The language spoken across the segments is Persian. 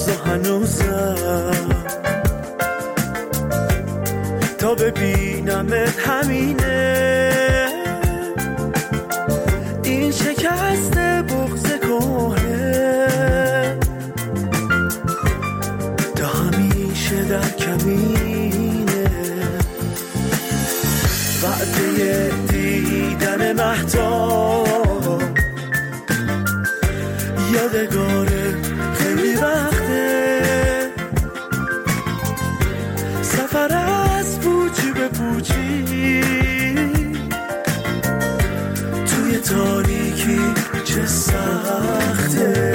و هنوزم تا ببینمت همینه. این شکست بغض کهنه تا همیشه در کمینه. وعده دیدن مهتاب یادگاره خیلی وقته. سفر از پوچی به پوچی توی تاریکی چه سخته.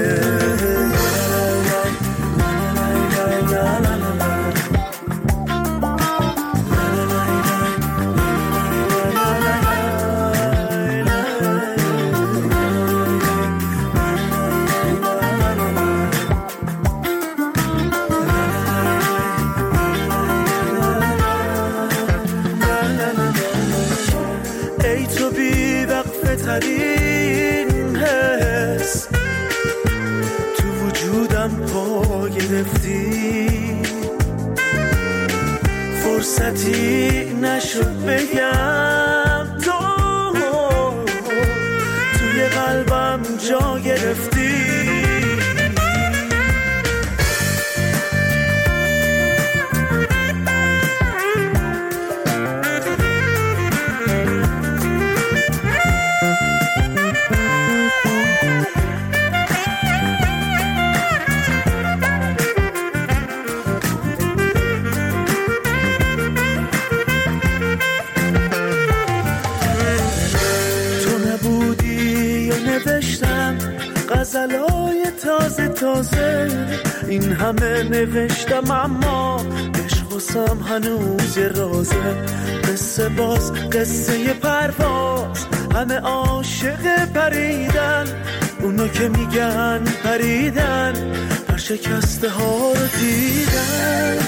ترین حس تو وجودم پا گرفتی. فرصتی نشد بگم تو توی قلبم جا گرفتی. غزلای تازه تازه این همه نوشتم اما عشق واسم هنوز یه رازه. قصه باز قصه پرواز همه عاشق پریدن. اونا که میگن پریدن پر شکسته ها رو دیدن.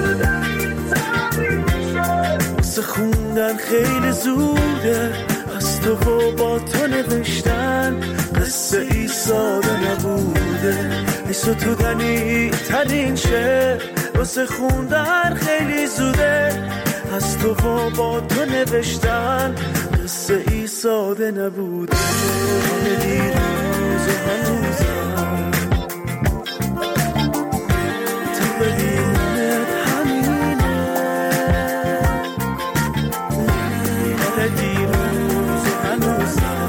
واسه خوندن خیلی زوده از تو و با تو نوشتن. قصه ای ساده نبوده ای ستودنی ترین شعر. واسه خوندن خیلی زوده از تو و با تو نوشتن. قصه ای ساده نبوده همه دیروز و هنوزم تا ببینمت همینه. همه دیروز و هنوزم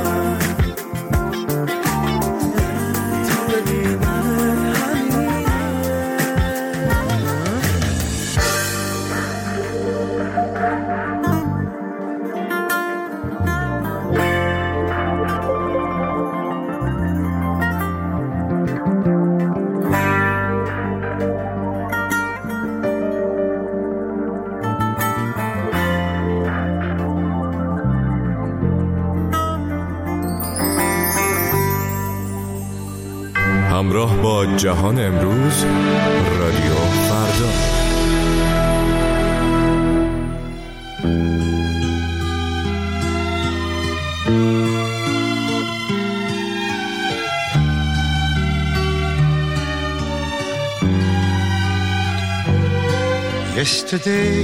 همراه با جهان امروز رادیو فردا. Yesterday,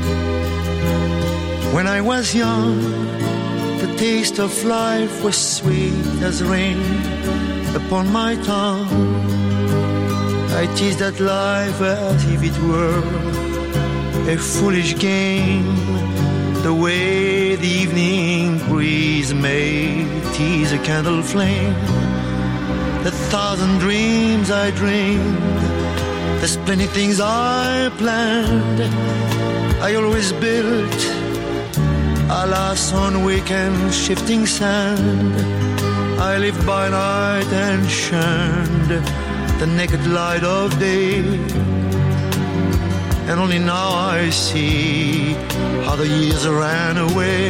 when I was young, the taste of life was sweet as rain upon my tongue. I teased at life as if it were a foolish game, the way the evening breeze may tease a candle flame. The thousand dreams I dreamed, there's plenty things I planned, I always built, alas, on weekend shifting sand. I lived by night and shunned the naked light of day, and only now I see how the years ran away.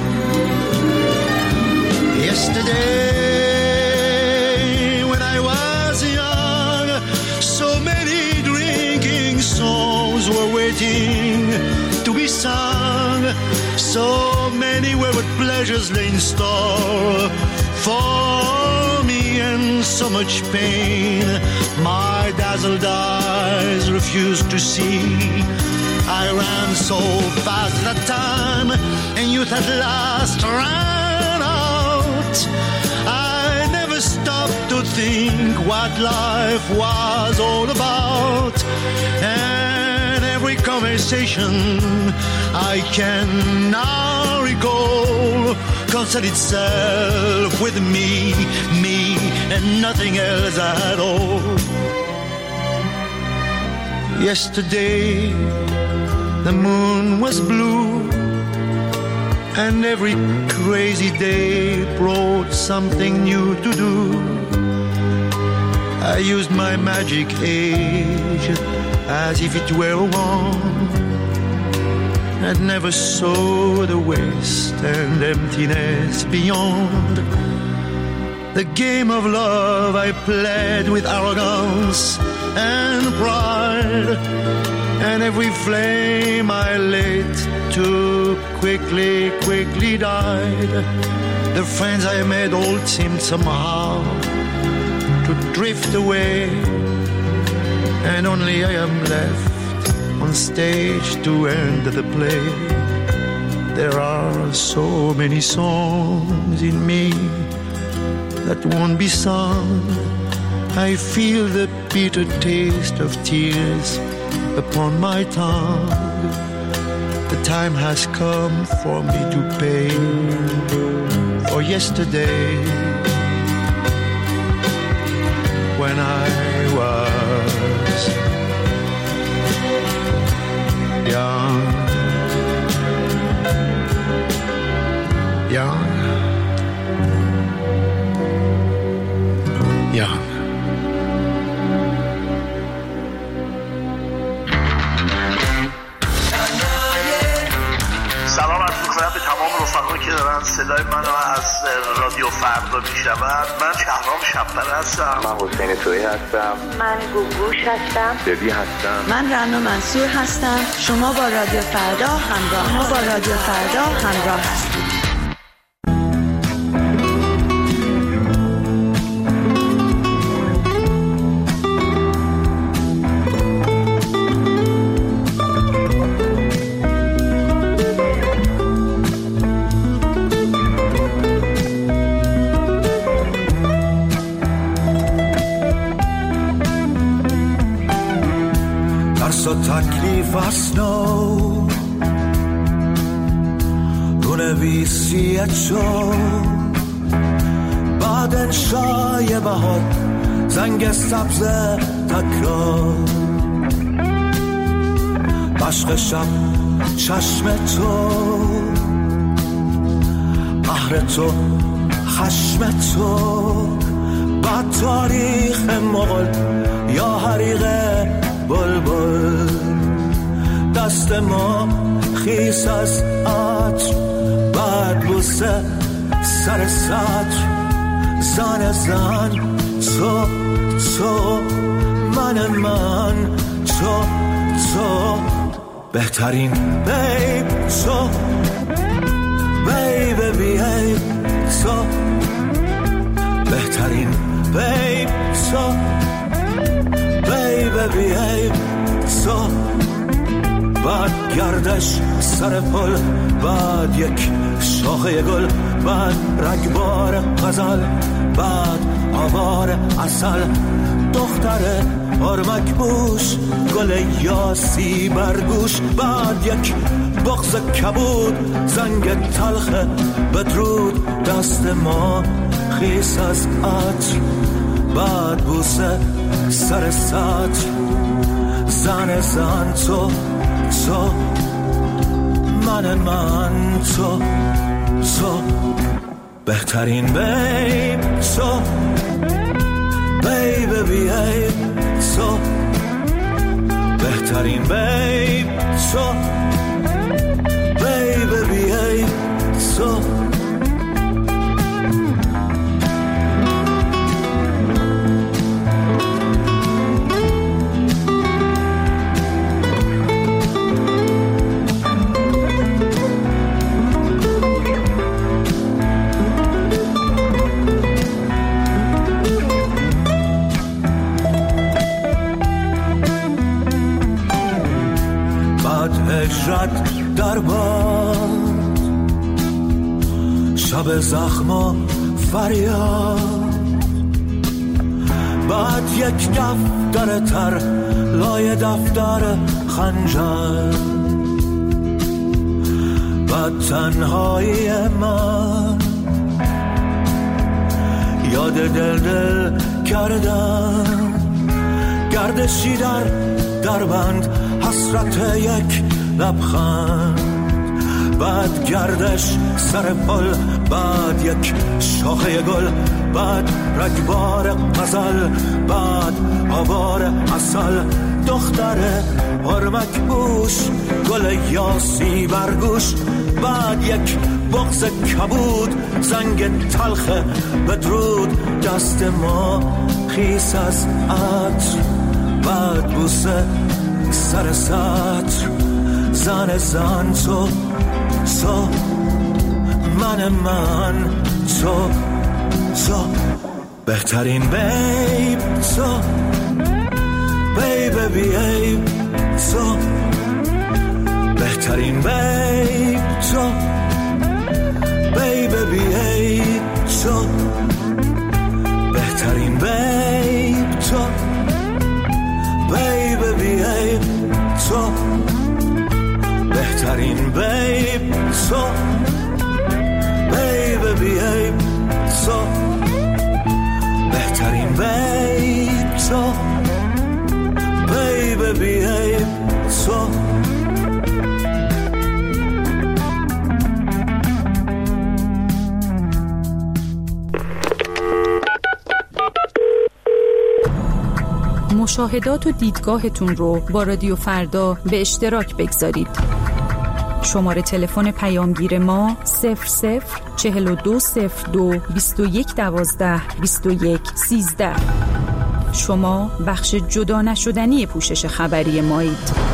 Yesterday, when I was young, so many drinking songs were waiting to be sung. So many wayward pleasures lay in store for me, and so much pain my dazzled eyes refused to see. I ran so fast that time, and youth at last ran out. I never stopped to think what life was all about, and every conversation I can now recall concerned itself with me, and nothing else at all. Yesterday the moon was blue, and every crazy day brought something new to do. I used my magic age as if it were a wand, and never saw the waste and emptiness beyond. The game of love I played with arrogance and pride, and every flame I lit too quickly died. The friends I made all seemed somehow to drift away, and only I am left on stage to end the play. There are so many songs in me that won't be sung. I feel the bitter taste of tears upon my tongue. The time has come for me to pay for yesterday, when I was young. سلام عرض می‌کنم به تمام رفقایی که دارن صدای منو از رادیو فردا میشنون. من شهرام شب‌پر هستم. من حسین تویی هستم. من گوگوش هستم. دبی هستم. من رنا منصور هستم. شما با رادیو فردا همراه هستید. تکلیف اسنو رو نویسیت شد بعد انشای بهار زنگ سبز تکرار مشق شب چشم تو قهر تو خشم تو بعد تاریخ مغل یا حریق بلبل دست ما خیس از عطر بعد بوسه سر سطر زن تو من تو بهترین بیب تو بیب بیب تو بهترین بیب تو بیب بیب تو بعد گردش سر پل بعد یک شاخه گل بعد رگبار غزل بعد آوار عسل دختر آرمک بوش گل یاسی برگوش بعد یک بغض کبود زنگ تلخ بدرود دست ما خیس از عطر بعد بوسه سر سطر زن تو من تو بهترین بیب تو بیب بیب تو بهترین بیب تو بیب بیب تو رد در باد، شب زخما فریاد، بعد یک دفتر تر لای دفتر خنجر، بعد تنهایی من یاد دل کردم، گردشی در بند، حسرت یک لبخند، بعد گردش سر پل، بعد یک شاخه گل، بعد رگبار غزل، بعد آوار عسل، دختر هرمک بوش، گل یاسی برگوش، بعد یک بغض کبود، زنگ تلخ بدرود، دست ما خیس از عطر، بعد بوسه سر سطر، زن تو من تو بهترین بیب تو بیب بیب تو بهترین بیب تو بیب بیب تو بهترین بیب تو بیب بیب تو بهترین بیب تو بیب بیب تو بهترین بیب تو بیب بیب تو. مشاهدات و دیدگاهتون رو با رادیو فردا به اشتراک بگذارید. شماره تلفن پیامگیر ما 004202 2112 2113. شما بخش جدا نشدنی پوشش خبری مایید.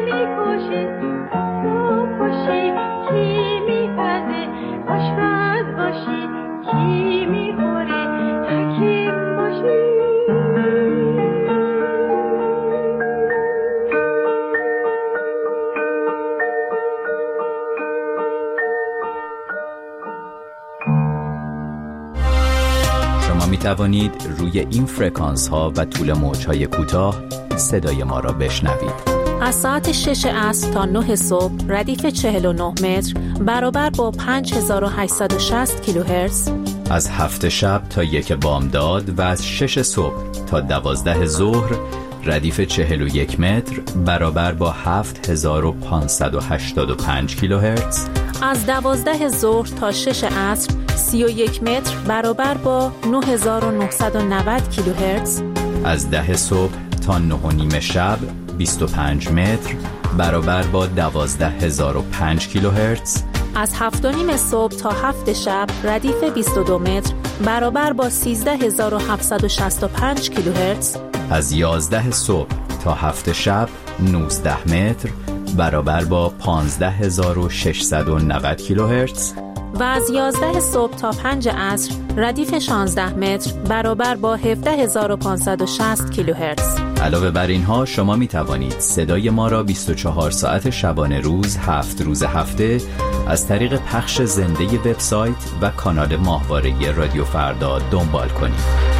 می توانید روی این فرکانس ها و طول موج های کوتاه صدای ما را بشنوید. از ساعت 6 عصر تا 9 صبح ردیف 49 متر برابر با 5860 کیلوهرتز. از 7 شب تا 1 بامداد و از 6 صبح تا 12 ظهر ردیف 41 متر برابر با 7585 کیلوهرتز. از 12 ظهر تا 6 عصر 31 متر برابر با 9990 کیلوهرتز. از 10 صبح تا 9:30 شب 25 متر برابر با 12005 کیلوهرتز. از 7:30 صبح تا 7 شب ردیف 22 متر برابر با 13765 کیلوهرتز. از 11 صبح تا 7 شب 19 متر برابر با 15690 کیلوهرتز. و از 11 صبح تا 5 عصر ردیف 16 متر برابر با 17560 کیلوهرتز. علاوه بر اینها شما می توانید صدای ما را 24 ساعت شبانه روز 7 روز هفته از طریق پخش زنده وبسایت و کانال ماهواره رادیو فردا دنبال کنید.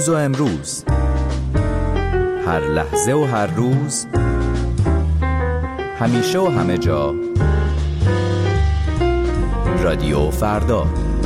دیروز و امروز، هر لحظه و هر روز، همیشه و همه جا. رادیو فردا.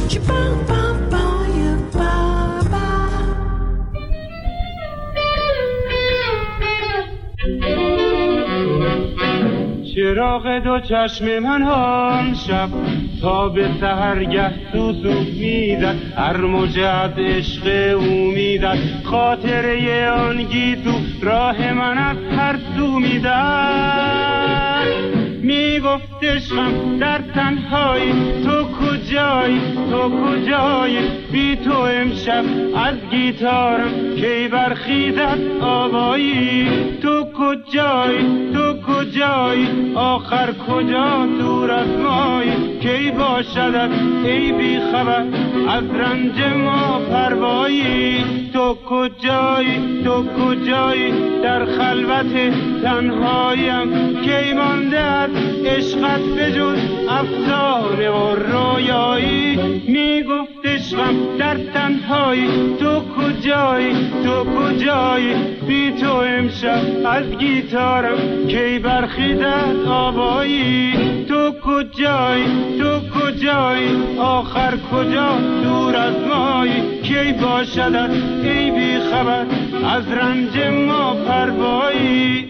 چراغ دو چشم من آن شب تا به سحرگه سوسو میزد، هر موج از عشق او میزد، خاطره آن گیسو راه من از هر سو میزد. میگفت عشقم در تنهایی تو کجایی، تو کجایی، بی تو امشب از گیتارم کی برخیزد آوایی. تو کجایی، تو کجایی، آخر کجا دور از مایی، کی باشدت ای بی خبر از رنج ما پروایی. تو کجایی، تو کجایی، در خلوت تنهاییم کی مانده از عشقت بجز افسانه و رویایی. میگفت عشقم در تنهایی تو کجایی، تو کجایی، بی تو امشب از گیتارم کی برخیزد آوایی. تو کجایی، تو کجایی، آخر کجا دور از مایی، کی باشدت ای بی خبر از رنج ما پروایی.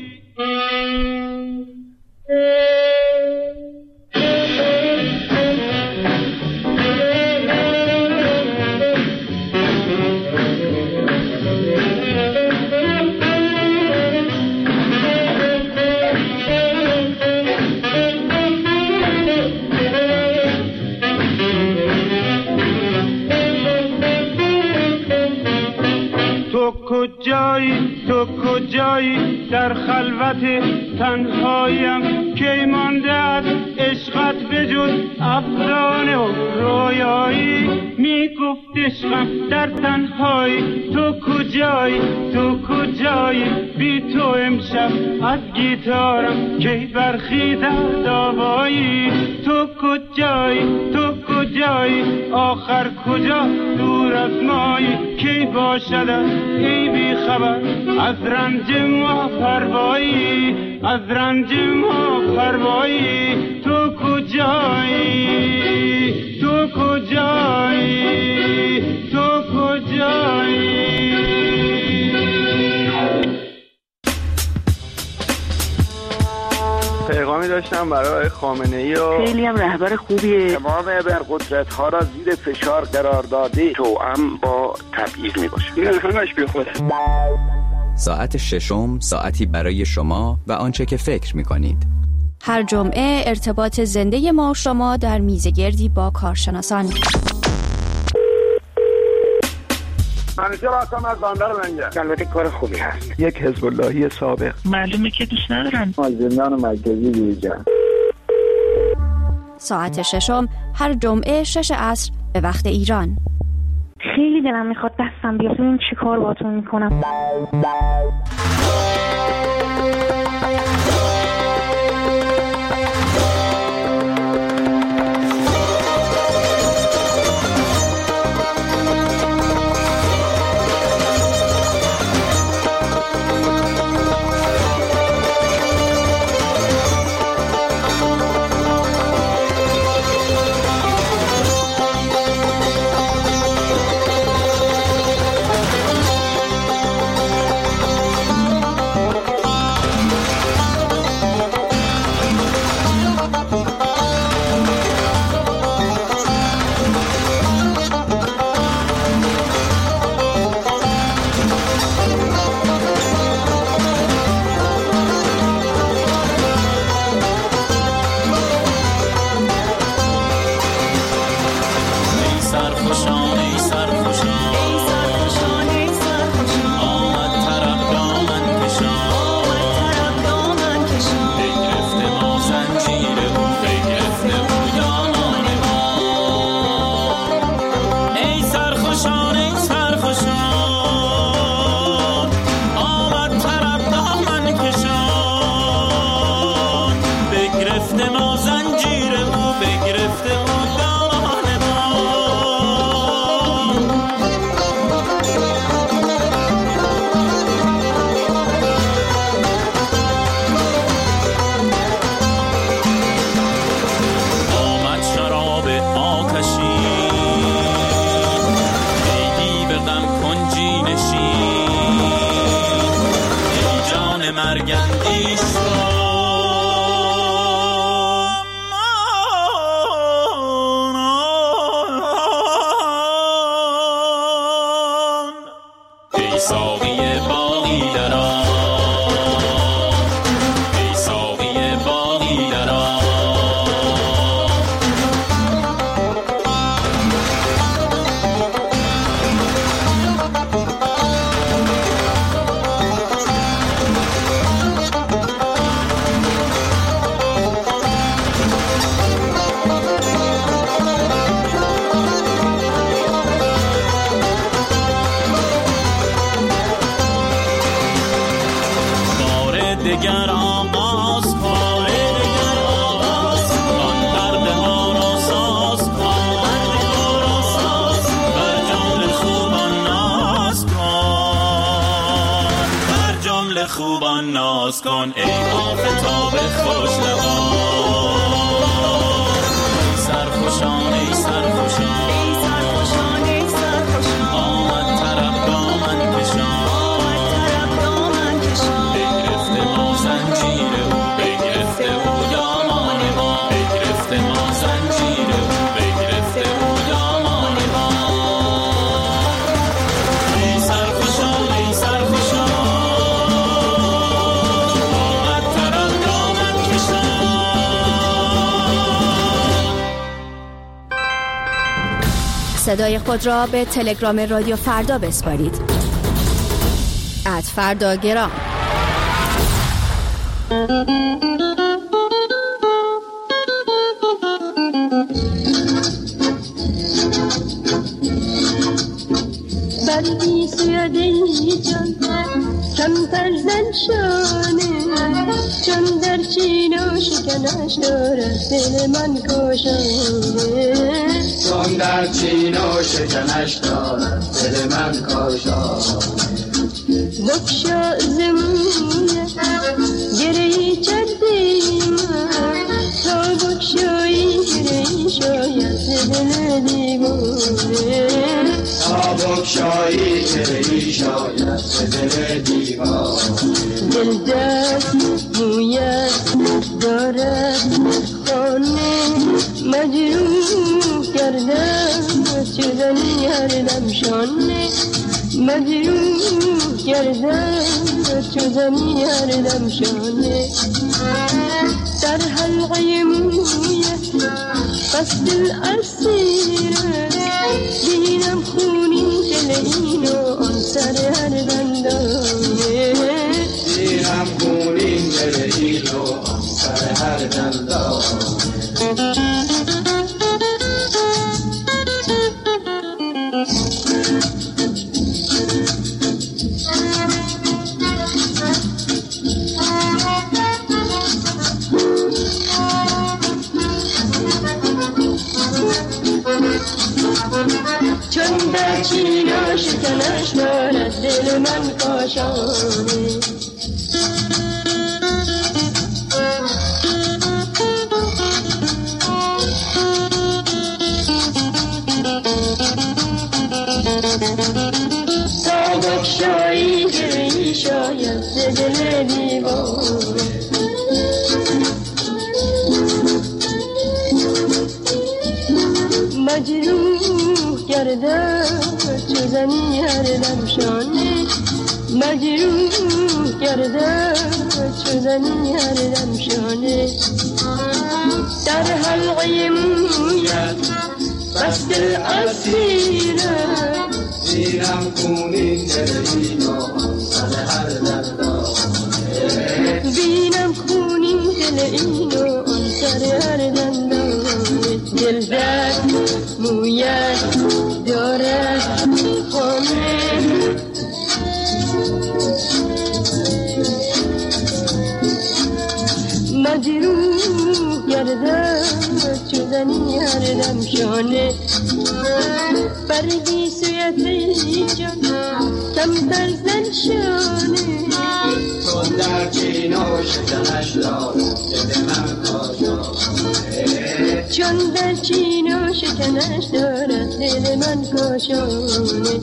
کجایی، تو کجایی، در خلوت تنهاییم کی مانده از عشقت بجز افسانه و رویایی. میگفت عشقم در تنهایی تو کجایی، تو کجایی، بی تو امشب از گیتارم کی برخیزد آوایی. تو کجایی، تو کجایی، آخر کجا دور از مایی، کی باشدت ای بی خبر از رنج ما پروایی، از رنج ما پروایی. تو کجایی، تو کجایی، تو کجایی. پیغامی داشتم برای خامنه‌ای و خیلی هم رهبر خوبیه. تمام ابرقدرت‌ها را زیر فشار قرار داده، توأم با تبعیض میباشه. این همش بیخوده. ساعت ششم، ساعتی برای شما و آنچه که فکر می‌کنید. هر جمعه ارتباط زنده ما شما در میزگردی با کارشناسان. همیشه راستم از بندر منگه. البته کار خوبی هست. یک حزب اللهی سابق. معلومه که دوست ندارن. زندان مرکزی بیرجن. ساعت ششم هر جمعه 6 عصر به وقت ایران. خیلی دلم میخواد دستم بیاد ببینم چی کار باهاتون میکنم. می نشین ای جان مرگندیش ای ساقی باقی درآ ای ساقی باقی درآ دگر آغاز کن آن پرده ها را ساز کن بر جمله خوبان ناز کن بر جمله خوبان ناز کن ای آفتاب خوش لبان ای سرخوشان ای سرخوشان آمد طرب دامن کشان زنجیر او بگرفته او دامان ما بگرفته ما زنجیر او بگرفته او دامان ما ای سرخوشان ای سرخوشان آمد طرب دامن کشان. صدای خود را به تلگرام رادیو فردا بسپارید. @فرداگرام. بردی سویده جان کمتر زن شانه چون در چین و شکنش دارد دل من کاشانه چون در چین و شکنش دارد دل من کاشانه بکشا زمونه گرهی چردی من تا بکشایی گرهی شاید دل دیوانه تا بکشایی گرهی شاید دل دیوانه دل دست مویت دارد خانه مجروح کردم چزنی هر دم شانه مجروح کردم چزنی هر دم شانه در حلقه مویت قصد الاسیره بینم خونین دل اینو آن سر هر دندانه بینم خونین دل اینو آن سر هر دندانه چون در چینا شکنش دارد دل من کاشانه تا بکشایی گرهی شاید دل دیوانه مجروح کردم چزنی هر دم شانه مجروح کردم چزنی هر دم شانه در حلقه مویت قصد الاسیره بینم خونین دل اینو آن سر هر دندانه بینم خونین دل اینو آن سر هر دندانه دل درد مویت دارد خانه مجروح گردم چوزنی هر دم شانه بردی سویت جان کمتر زن شانه چون در چین و شکنش دارد دل من کاشانه چون در چین و شکنش دارد دل من کاشانه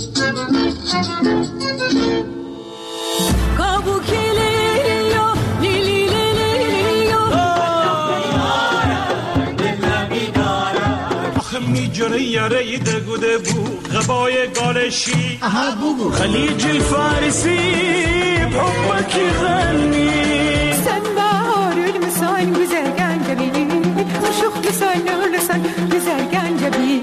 کابو کلیو لیلی لیلیو دلمی دارد آخه میجره یاره دگوده بو غبای گالشی خلیج الفارسی بحبك غني سنبار المسان güzel جبی عشق لسان güzel جبی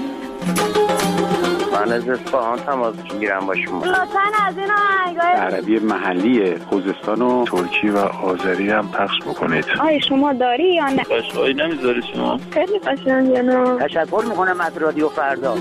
من از اصفهان تماس میگیرم با شما. لطفاً از این آهنگای عربی محلی خوزستان و ترکی و آذری هم پخش بکنید. آیا شما داری یا نه؟ قشقایی نمیذاری شما؟ خیلی قشنگه نه؟ تشکر میکنم از رادیو فردا.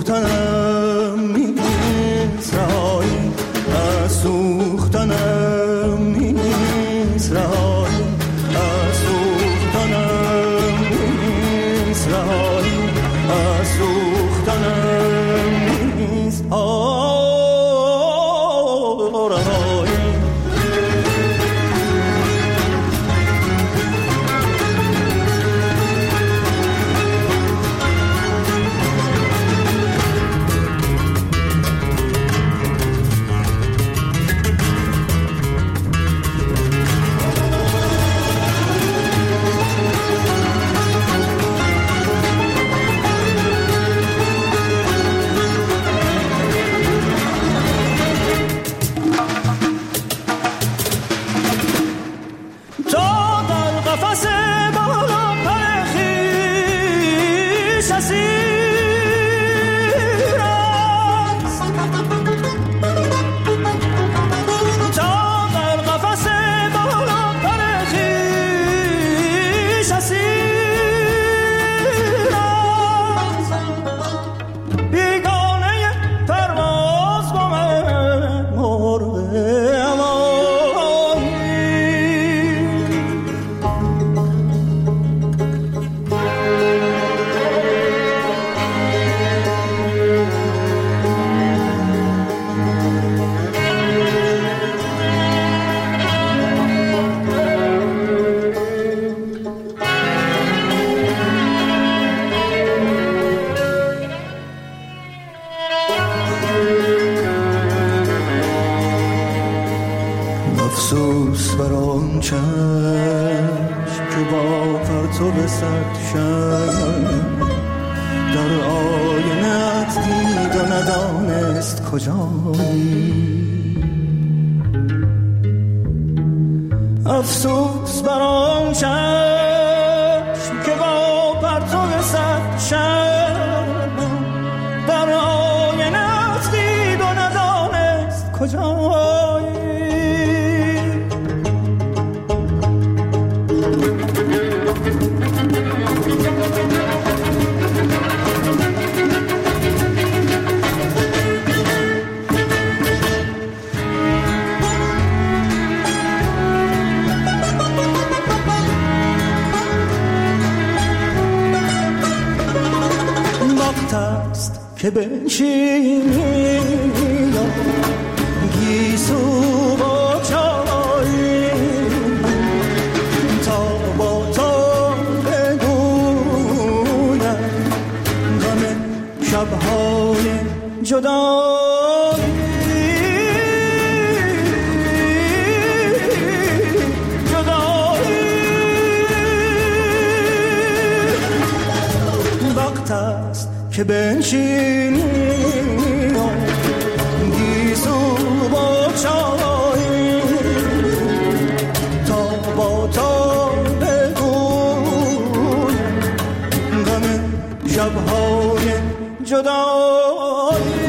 سوختنم نیست رهایی، از سوختنم نیست رهایی، از سوختنم نیست رهایی، از سوختنم نیست رهایی. افسوس بر آن چشم که با پرتو صد شب در آینه‌ات دید و ندانست کجایی. افسوس بر آن چشم که با پرتو صد شب در آینه‌ات دید و ندانست کجایی. وقت است که بنشینی گیسو با چای تا با تو بگویم غم شب‌های جدایی. وقت است که بنشینی گیسو با چای تا با تو بگویم غم شب‌های جدایی.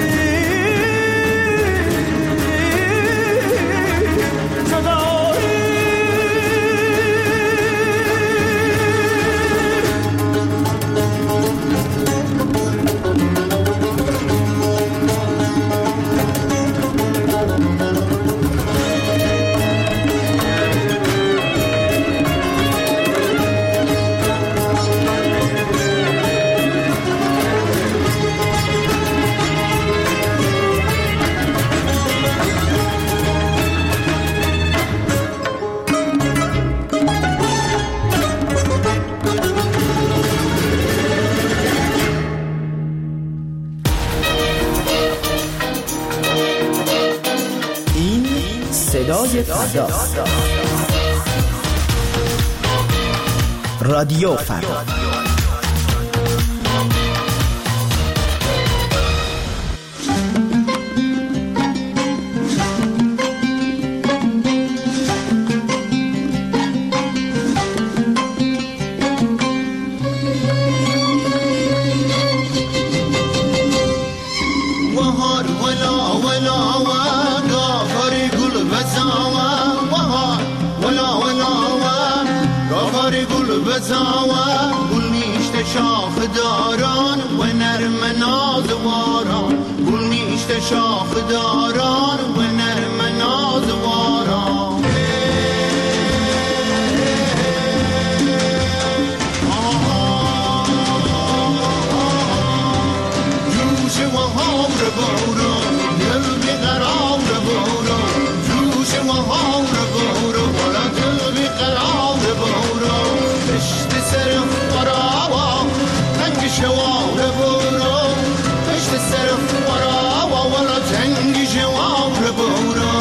صدای فردا، رادیو فردا. بزاوه گل نیشت شاخ داران و نرم ناز نازواران گل میشته شاخ داران و نرم نازواران جوش و هامر بورو دل بیقرار بورو جوش و هامر بورو ولا دل بیقرار بورو پشت سر فراوا تنگ شوار بورو پشت سر فراوا ولا تنگ شوار بورو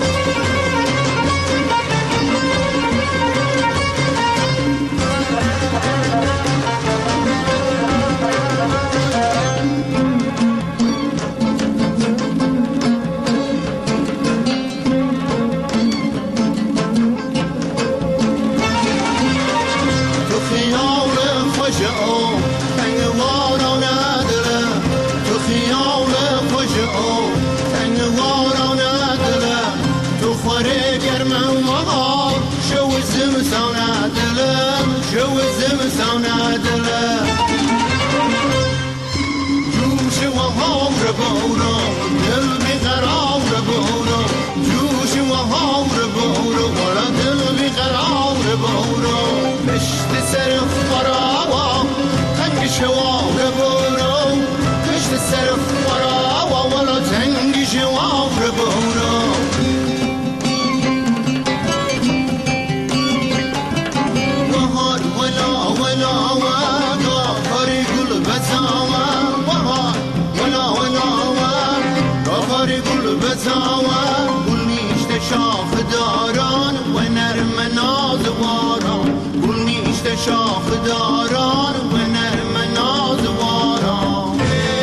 شاخ داران و نرم نازواران گل میشته شاخ داران و نرم نازواران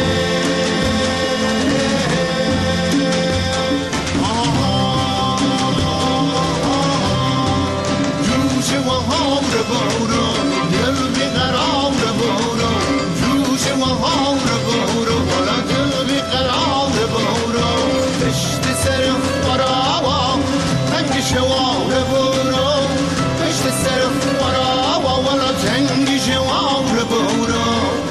جوش و هامر بورو دل بیقرار بورو جوش و هامر بورو ولا دل بیقرار بورو پشت سر فراوا تنگ شوار بورو پشت سر فراوا ولا تنگ شوار بورو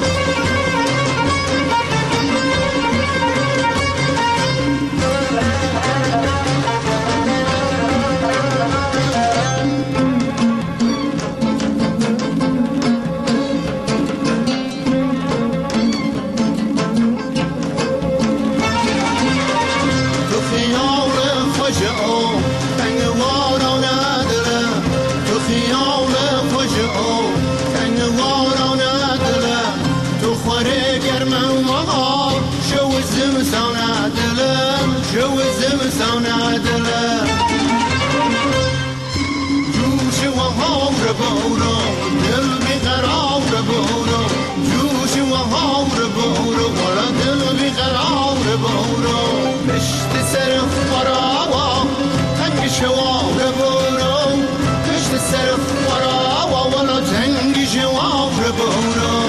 جوش و هامر بورو دل بیقرار بورو جوش و هامر بورو ولا دل بیقرار بورو پشت سر فراوا تنگ شوار بورو پشت سر فراوا ولا تنگ شوار بورو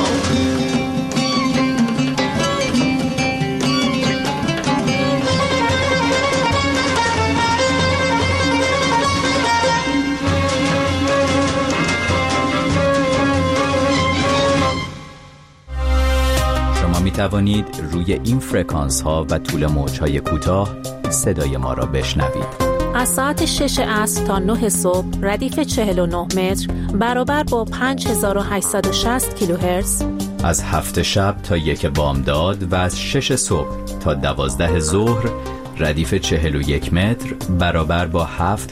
می توانید روی این فرکانس ها و طول موج های کوتاه صدای ما را بشنوید. از ساعت 6 عصر تا 9 صبح ردیف 49 متر برابر با 5860 کیلوهرتز. از 7 شب تا 1 بامداد و از 6 صبح تا 12 ظهر ردیف 41 متر برابر با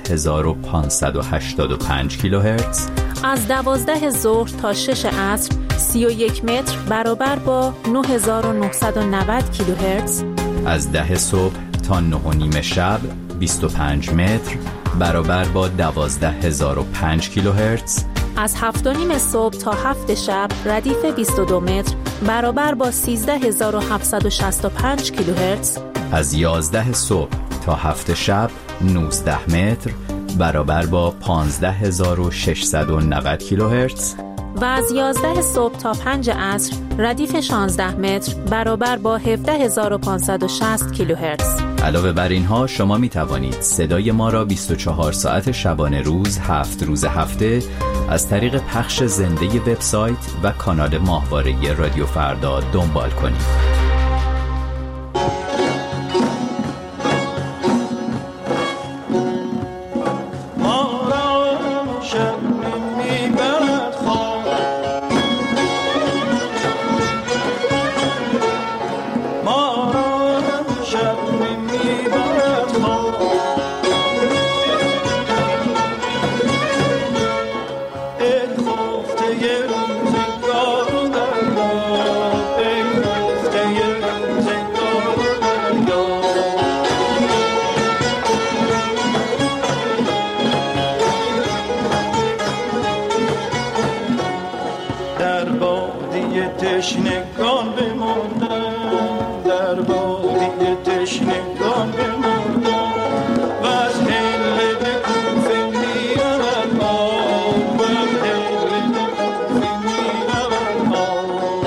7585 کیلوهرتز. از 12 ظهر تا 6 عصر 31 متر برابر با 9990 کیلوهرتز. از 10 صبح تا 9:30 شب 25 متر برابر با 12005 کیلوهرتز. از 7:30 صبح تا 7 شب ردیف 22 متر برابر با 13765 کیلوهرتز. از 11 صبح تا 7 شب 19 متر برابر با 15690 کیلوهرتز. و از 11 صبح تا 5 عصر ردیف 16 متر برابر با 17560 کیلوهرتز. علاوه بر اینها شما می توانید صدای ما را 24 ساعت شبانه روز 7 روز هفته از طریق پخش زنده وبسایت و کانال ماهواره رادیو فردا دنبال کنید. تشنگان بمردن، در وادی تشنگان بمردن و از هله به کوفه میرود آب، و از هله به کوفه میرود آب.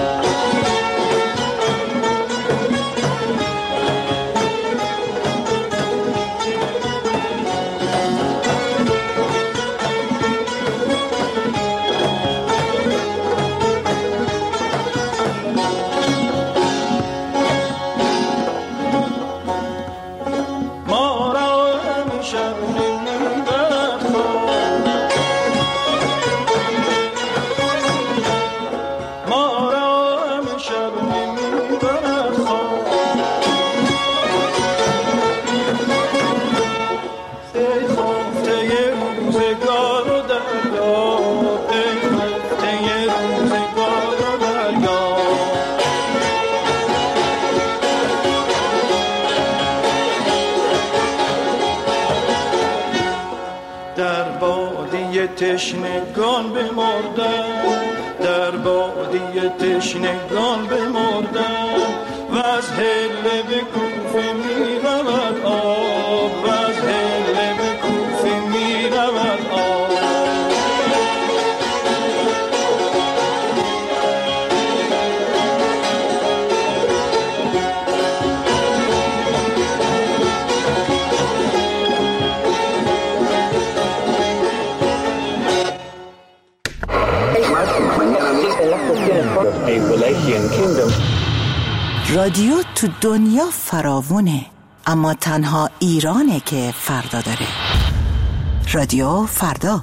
تشنگان بمردن، در وادی تشنگان بمردن و از هله به کوفه میرود آب، و از هله به کوفه میرود آب. رادیو تو دنیا فراوونه، اما تنها ایرانه که فردا داره. رادیو فردا.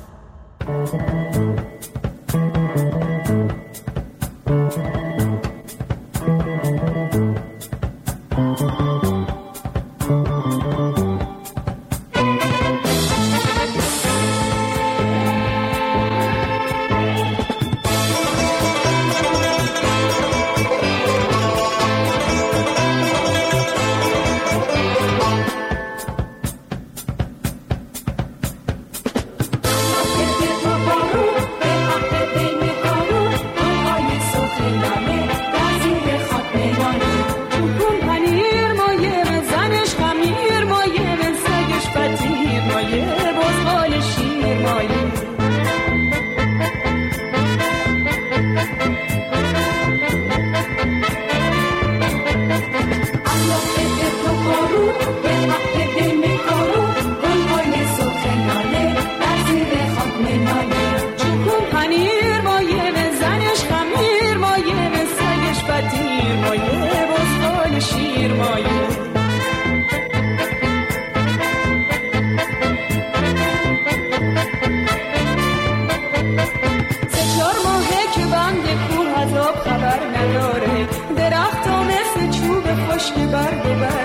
خبر نداره درخت ها مثل چوب خشک برگ